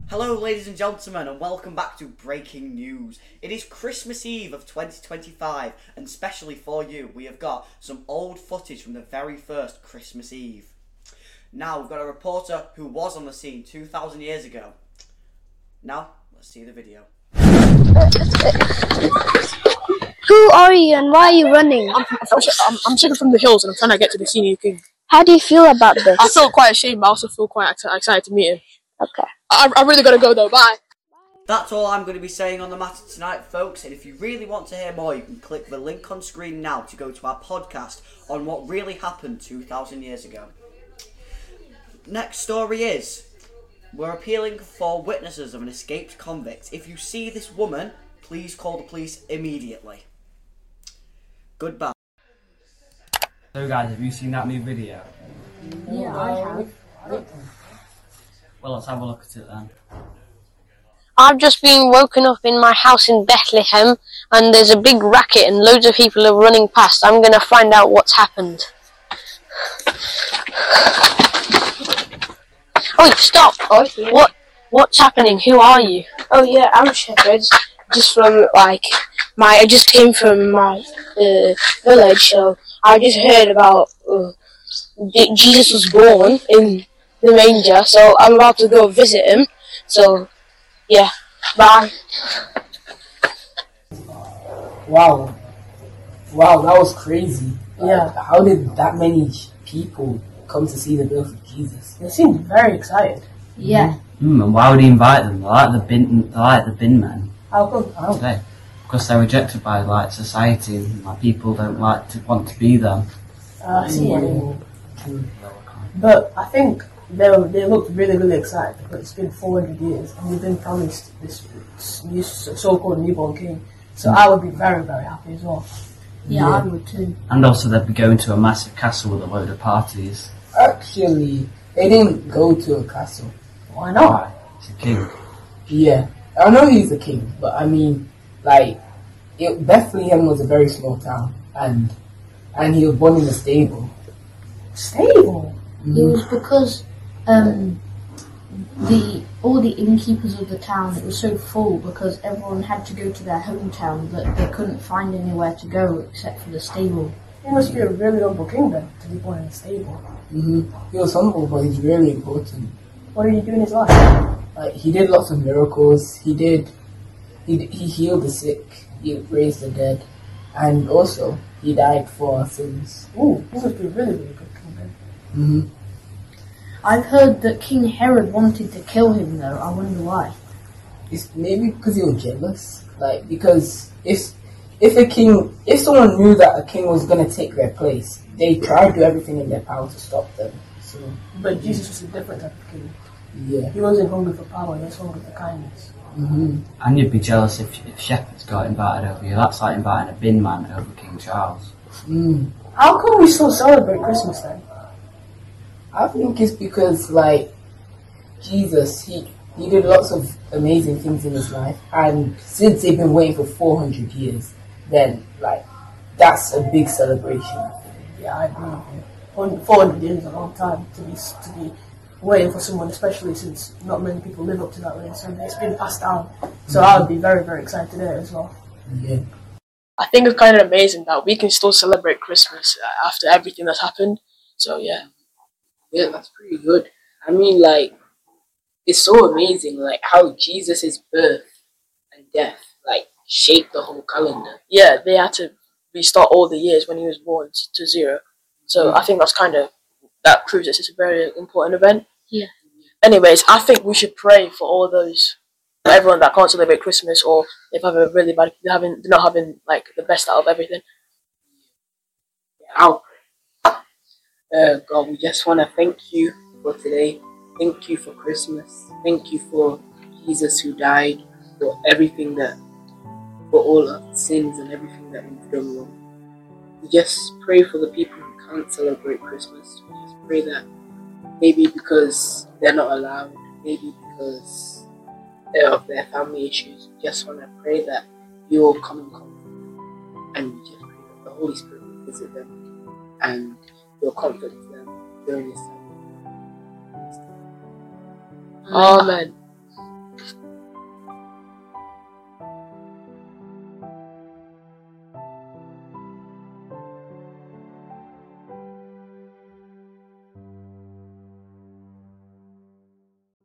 Hello ladies and gentlemen, and welcome back to Breaking News. It is Christmas Eve of 2025, and specially for you we have got some old footage from the very first Christmas Eve. Now we've got a reporter who was on the scene 2,000 years ago. Now let's see the video. Who are you and why are you running? I'm checking from the hills and I'm trying to get to the senior king. How do you feel about this? I feel quite ashamed, but I also feel quite excited to meet him. Okay. I really gotta go though, bye. That's all I'm going to be saying on the matter tonight, folks, and if you really want to hear more, you can click the link on screen now to go to our podcast on what really happened 2,000 years ago. Next story is, we're appealing for witnesses of an escaped convict. If you see this woman, please call the police immediately. Goodbye. So guys, have you seen that new video? Yeah, I have. Well, let's have a look at it then. I've just been woken up in my house in Bethlehem and there's a big racket and loads of people are running past. I'm going to find out what's happened. Oh, stop! Oh, yeah. What's happening? Who are you? Oh yeah, I'm Shepherd. Just from I just came from my village, so I just heard about Jesus was born in the manger, so I'm about to go visit him. So yeah, bye. Wow, that was crazy. Yeah, how did that many people come to see the birth of Jesus? They seemed very excited. Yeah. And why would he invite them? They're like the bin men. How come? Okay. Because they're rejected by society and people don't want to be them. I see. But I think they looked really excited because it's been 400 years and we've been promised this so-called newborn king. So I would be very happy as well. Yeah, I would too. And also they'd be going to a massive castle with a load of parties. Actually, they didn't go to a castle. Why not? Why? He's a king. Yeah, I know he's a king, but I mean, Bethlehem was a very small town, and he was born in a stable. Stable? It was because all the innkeepers of the town, it was so full because everyone had to go to their hometown that they couldn't find anywhere to go except for the stable. He must be a really humble king then, to be born in a stable. He was humble, but he's really important. What did he do in his life? He did lots of miracles. He healed the sick. He raised the dead, and also he died for our sins. Ooh, he must be a really good king then. I've heard that King Herod wanted to kill him though. I wonder why. It's maybe because he was jealous. Because if someone knew that a king was gonna take their place, they tried to do everything in their power to stop them. So, but Jesus was a different type of king. Yeah. He wasn't hungry for power. He was hungry for kindness. And you'd be jealous if shepherds got invited over you. That's like inviting a bin man over King Charles. How come we still celebrate Christmas then? I think it's because Jesus, he did lots of amazing things in his life, and since they've been waiting for 400 years, then that's a big celebration. Yeah, I agree with you. 400 years is a long time to be waiting for someone, especially since not many people live up to that way, so it's been passed down. So I would be very excited there as well. Yeah. I think it's kind of amazing that we can still celebrate Christmas after everything that's happened. So yeah. Yeah, that's pretty good. I mean, it's so amazing, how Jesus' birth and death, shaped the whole calendar. Yeah, they had to restart all the years when he was born to zero. So I think that proves it's a very important event. Yeah. Anyways, I think we should pray for all those, for everyone that can't celebrate Christmas, or if have a really bad, they're not having the best out of everything. I'll pray. God, we just want to thank you for today. Thank you for Christmas. Thank you for Jesus who died, for all our sins and everything that we've done wrong. We just pray for the people who can't celebrate Christmas. We just pray that maybe because they're not allowed, maybe because of their family issues, we just want to pray that you will come and comfort. And we just pray that the Holy Spirit will visit them and will comfort them during this time. Amen.